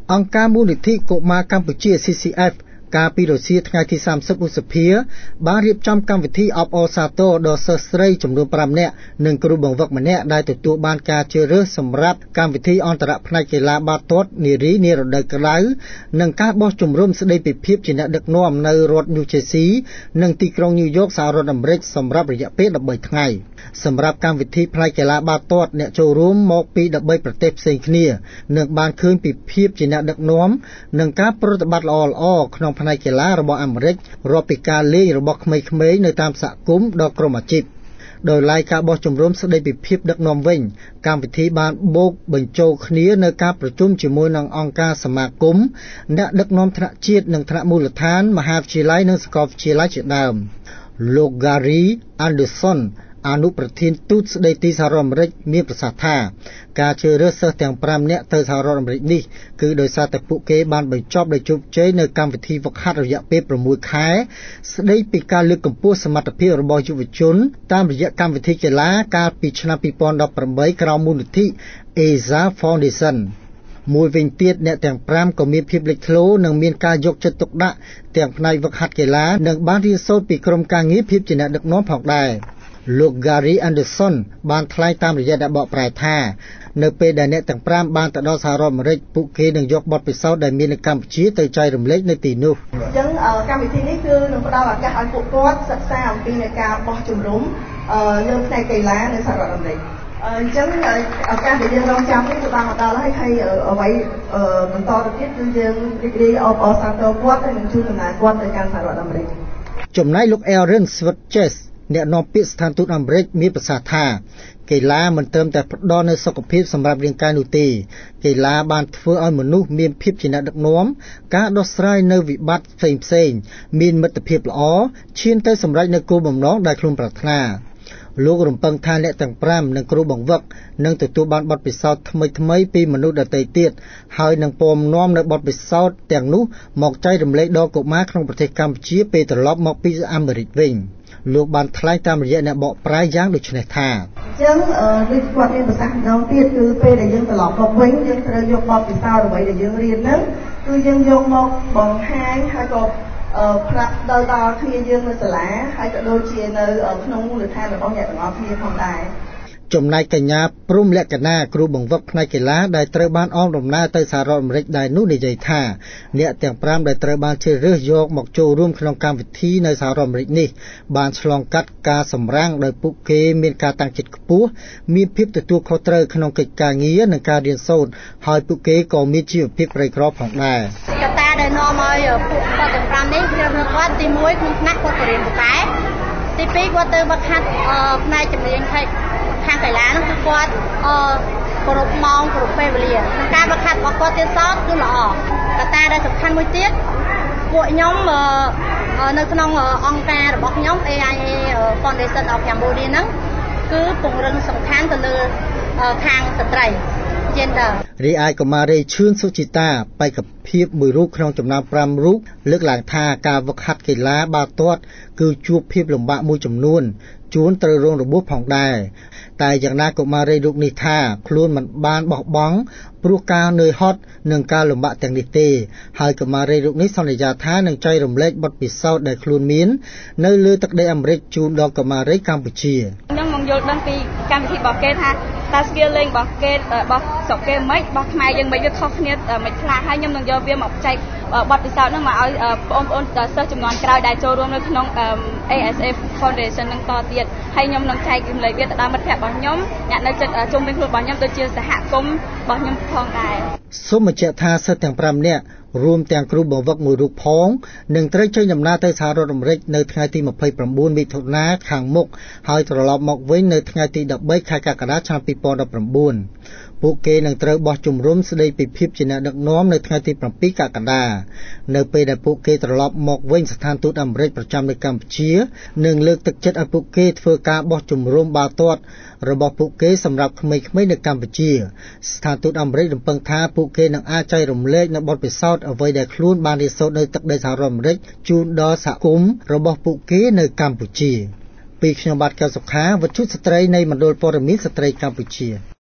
អង្គការមូលនិធិកុមារកម្ពុជា CCF កាលពីរសៀលថ្ងៃទី30 ឧសភាបានរៀបចំកម្មវិធីអបអរសាទរដល់សិស្សស្រីចំនួន5នាក់និងគ្រូបង្វឹកម្នាក់ដែលទទួលបានការជ្រើសរើសសម្រាប់កម្មវិធីអន្តរផ្នែកកីឡាបាល់ទាត់នារីនារដូវក្តៅនិងការបោះជំរំស្តីពីភាពជាអ្នកដឹកនាំនៅរដ្ឋ New Jersey និងទីក្រុង New York សហរដ្ឋអាមេរិកសម្រាប់រយៈពេល13ថ្ងៃសម្រាប់កម្មវិធីផ្នែកកីឡាបាល់ទាត់អ្នកចូលរួមមកពី13ប្រទេសផ្សេងគ្នានឹងបានឃើញពីភាពជាអ្នកដឹកនាំនិងការប្រតិបត្តិល្អៗក្នុងផ្នែកកីឡារបស់អាមេរិករាប់ពីការលេងរបស់ក្មេងៗនៅតាមសហគមន៍ដល់ក្រុមអាជីពដោយឡែកការបោះជំរំស្តីពីភាពដឹកនាំវិញកម្មវិធីបានបូកបញ្ចូលគ្នានៅការប្រជុំជាមួយនឹងអង្គការសមាគមអ្នកដឹកនាំថ្នាក់ជាតិនិងថ្នាក់មូលដ្ឋានមហាវិទ្យាល័យនិងសាកលវិទ្យាល័យជាដើមលោក Gary Anderson អនុប្រធានទូតស្តីទីសហរដ្ឋអាមេរិកមានប្រសាសន៍ថាការជ្រើសរើសសិស្សទាំង5នាក់ទៅសហរដ្ឋអាមេរិកនេះគឺដោយសារតែពួកគេបានបញ្ចប់ដោយជោគជ័យនៅកម្មវិធីហ្វឹកហាត់រយៈពេល6ខែស្តីពីការលើកកម្ពស់សមត្ថភាពរបស់យុវជនតាមរយៈកម្មវិធីកីឡាកាលពីឆ្នាំ2018ក្រោមមូលនិធិ Asa Foundation មួយវិញទៀតអ្នកទាំង5ក៏មានភាពលេចធ្លោនិងមានការយកចិត្តទុកដាក់ទាំងផ្នែកហ្វឹកហាត់កីឡានិងបានរៀនសូត្រពីក្រុមការងារភាពជាអ្នកដឹកនាំផងដែរលោក Gary Anderson បានថ្លែងតាមរយៈអ្នកបកប្រែថានៅពេលដែលអ្នកទាំង5បានទៅដល់សហរដ្ឋអាមេរិកពួកគេនឹងយកបទពិសោធន៍ដែលមាននៅកម្ពុជាទៅចែករំលែកនៅទីនោះអញ្ចឹងកម្មវិធីនេះគឺនឹងផ្ដល់ឱកាសឲ្យពួកគាត់សិក្សាអំពីនៃការបោះជំរំលើផ្នែកកីឡានៅសហរដ្ឋអាមេរិកអញ្ចឹងឱកាសដែលយើងរងចាំនេះគឺបានមកដល់ហើយអ្វីបន្តទៅទៀតគឺយើងរីករាយអបអរសាទរគាត់ហើយនឹងជួយដំណើរគាត់ទៅកាន់សហរដ្ឋអាមេរិកចំណែកលោក Aaron Switchesអ្នកនាំពាក្យស្ថានទូតអាមេរិកមានប្រសាសន៍ថាកីឡាមិនត្រឹមតែផ្ដល់នូវសុខភាពសម្រាប់រាងកាយនោះទេកីឡាបានធ្វើឲ្យមនុស្សមានភាពជាអ្នកដឹកនាំការដោះស្រាយនៅវិបត្តិផ្សេងៗមានមិត្តភាពល្អឈានទៅសម្រេចនូវគោលបំណងដែលខ្លួនប្រាថ្នាលោករំពឹងថាអ្នកទាំង5និងគ្រូបង្វឹកនឹងទទួលបានបទពិសោធន៍ថ្មីៗពីមនុស្សដទៃទៀតហើយនឹងពំនាំនៅបទពិសោធន៍ទាំងនោះមកចែករំលែកដល់កុមារក្នុងប្រទេសកម្ពុជាពេលត្រឡប់មកពីអាមេរិកវិញលោកបានថ្លែងតាមរយៈអ្នកបកប្រែយ៉ាងដូចនេះថាអញ្ចឹងដូចគាត់មានប្រសាសន៍ម្ដងទៀតគឺពេលដែលយើងត្រឡប់មកវិញយើងត្រូវយកបទពិសោធន៍អ្វីដែលយើងរៀនហ្នឹងគឺយើងយកមកបង្ហាញហើយក៏ផ្លាស់ដល់គ្នាយើងនៅសាលាហើយក៏ដូចជានៅក្នុងមូលដ្ឋានរបស់អ្នកទាំងអស់គ្នាផងដែរចំណែកកញ្ញាព្រំលក្ខណាគ្រូបង្វឹកផ្នែកកីឡាដែលត្រូវបានអមដំណើរទៅសហរដ្ឋអាមេរិកដែរនោះនិយាយថាអ្នកទាំង5ដែលត្រូវបានជ្រើសរើសយកមកចូលរួមក្នុងកម្មវិធីនៅសហរដ្ឋអាមេរិកនេះបានឆ្លងកាត់ការសម្រាំងដោយពួកគេមានការតាំងចិត្តខ្ពស់មានភាពទទួលខុសត្រូវក្នុងកិច្ចការងារនិងការរៀនសូត្រហើយពួកគេក៏មានជីវភាពក្រីក្រផងដែរកត្តាដែលនាំឲ្យពួកគាត់ទាំង5នេះរៀនគាត់ទី1ក្នុងថ្នាក់គាត់ទៅរៀនពូកែទី2គាត់ទៅវឹកហាត់ផ្នែកជំនាញខាងកីឡានោះគឺគាត់គ្រប់ម៉ោងគ្រប់ពេលវេលាក្នុងការវឹកហាត់របស់គាត់ទៀតសោតគឺល្អកត្តាដែលសំខាន់មួយទៀតពួកខ្ញុំនៅក្នុងអង្គការរបស់ខ្ញុំ AIA Foundation of Cambodia ហ្នឹងគឺពង្រឹងសំខាន់ទៅលើខាងស្ត្រី gender រីឯកុមារីឈឿនសុជីតាបេក្ខភាពមួយរូបក្នុងចំណោម5រូបលើកឡើងថាការវឹកហាត់កីឡាបាល់ទាត់គឺជួបភាពលំបាកមួយចំនួនជួនត្រូវរងរបួសផងដែរតែយ៉ាងណាកុមារីរូបនេះថាខ្លួនមិនបានបោះបង់ព្រោះការនឿយហត់និងការលំបាកទាំងនេះទេហើយកុមារីរូបនេះសន្យាថានឹងចែករំលែកបទពិសោធន៍ដែលខ្លួនមាននៅលើទឹកដីអាមេរិកជូនដល់កុមារីកម្ពុជាខ្ញុំមកយល់ដឹងពីកម្មវិធីរបស់គេថាតើ skill លេងរបស់គេរបស់ស្រុកគេមិនរបស់ខ្មែរយើងមិនវាខុសគ្នាមិនខ្លះហើយខ្ញុំនឹងយកវាមកចែកបទពិសោធន៍នោះមកឲ្យបងប្អូនសិស្សចំនួនក្រោយដែលចូលរួមនៅក្នុង ASA Foundation នឹងតទៀតហើយខ្ញុំនឹងចែករំលែកវាទៅដល់មិត្តភ័ក្តិរបស់ខ្ញុំអ្នកនៅជិតជុំវិញខ្លួនរបស់ខ្ញុំដូចជាសហគមន៍របស់ខ្ញុំផងដែរសូមបញ្ជាក់ថាសិស្សទាំង5នាក់រួមទាំងគ្រូបង្វឹកមួយរូបផងនឹងត្រូវចេញដំណើរទៅសហរដ្ឋអាមេរិកនៅថ្ងៃទី29មិថុនាខាងមុខហើយត្រឡប់មកវិញនៅថ្ងៃទី13ខែកក្កដាឆ្នាំ2019ពួកគេនឹងត្រូវបោះជំរំស្តីពីភាពជាអ្នកដឹកនាំនៅថ្ងៃទី7កក្កដានៅពេលដែលពួកគេត្រឡប់មកវិញស្ថានទូតអាមេរិកប្រចាំនៅកម្ពុជានឹងលើកទឹកចិត្តឲ្យពួកគេធ្វើការបោះជំរំបាល់ទាត់របស់ពួកគេសម្រាប់ក្មេងៗនៅកម្ពុជាស្ថានទូតអាមេរិករំពឹងថាពួកគេនឹងអាចចែករំលែកនូវបទពិសោធន៍អ្វីដែលខ្លួនបានរៀនសូត្រនៅទឹកដីសហរដ្ឋអាមេរិកជូនដល់សហគមន៍របស់ពួកគេនៅកម្ពុជាពីខ្ញុំបាទកៅសុខាវិទ្យុស្ត្រីនៃមណ្ឌលព័ត៌មានស្ត្រីកម្ពុជា